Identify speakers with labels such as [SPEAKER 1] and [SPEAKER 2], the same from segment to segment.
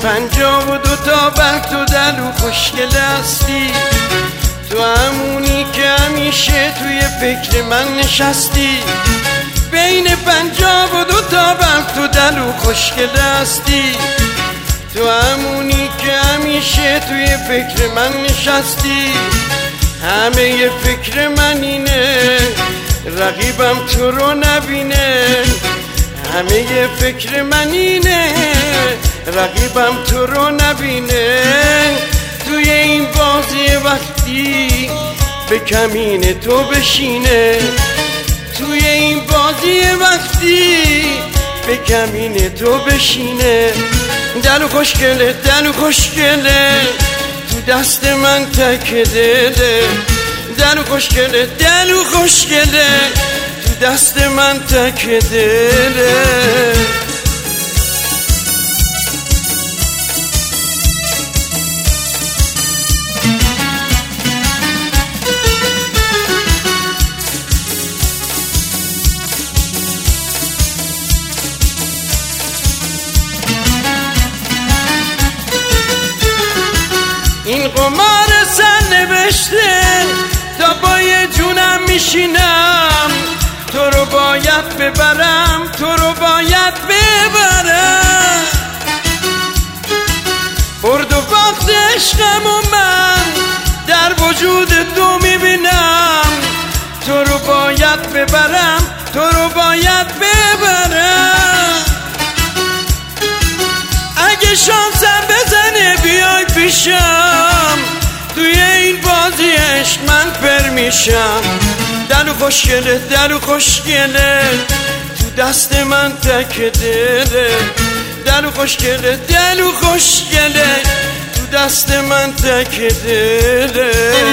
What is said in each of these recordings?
[SPEAKER 1] 52 تا برگ تو دلو خوشگل هستی، تو همونی که همیشه توی فکر من نشستی. بین 52 تا برگ تو دلو خوشگل هستی، تو همونی که همیشه توی فکر من نشستی. همه فکر من اینه رقیبم تو رو نبینه، همه فکر من اینه رقیبم تو رو نبینه. توی این بازی وقتی به کمین تو بشینه، توی این بازی وقتی به کمین تو بشینه. دلو خوشگله دلو خوشگله تو دست من تک دله، دلو خوشگله دلو خوشگله تو دست من تک دله. این قمار سر نوشته تا پای جونم میشینم، تو رو باید ببرم تو رو باید ببرم. برد و باخت عشقم و من در وجود تو میبینم، تو رو باید ببرم تو رو باید ببرم. اگه شانسم بزنه بیای پیشم، توی این بازی عشق من پر میشم. دلو خوشگله دلو خوشگله تو دست من تک دله، دلو خوشگله دلو خوشگله تو دست من تک دله.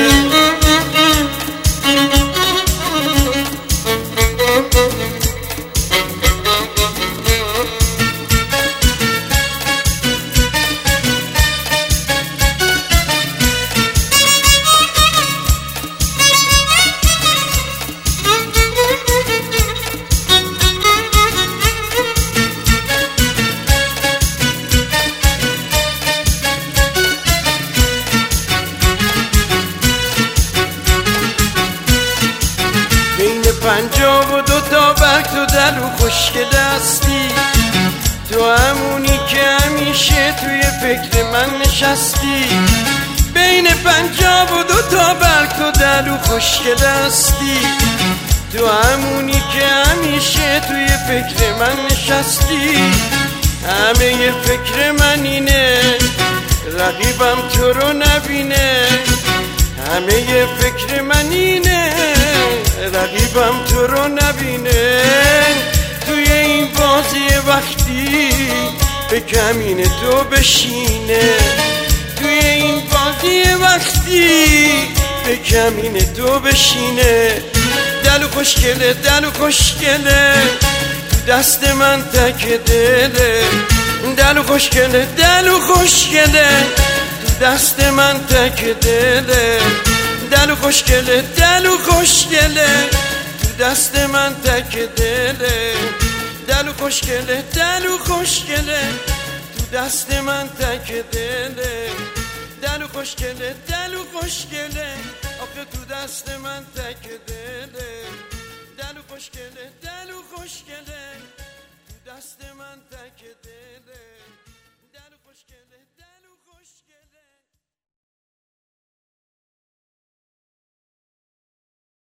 [SPEAKER 1] بین 52 تا برگ تو دلو خوشگل هستی، تو همونی که همیشه توی فکر من نشستی. بین 52 تا برگ تو دلو خوشگل هستی، تو همونی که همیشه توی فکر من نشستی. همه فکر من اینه رقیبم تو رو نبینه، همه فکر من اینه رقیبم تو رو نبینه. توی این بازی وقتی به کمین تو بشینه، توی این بازی وقتی به کمین تو بشینه. دلو خوشگله دلو خوشگله تو دست من تک دله، دلو خوشگله دلو خوشگله تو دست من تک دله، دلو خوشگله دلو خوشگله تو دست من تک دله، دلو خوشگله دلو خوشگله تو دست من تک دله، دلو خوشگله دلو خوشگله آخه تو دست من تک دله، دلو خوشگله دلو خوشگله تو دست من تک دله.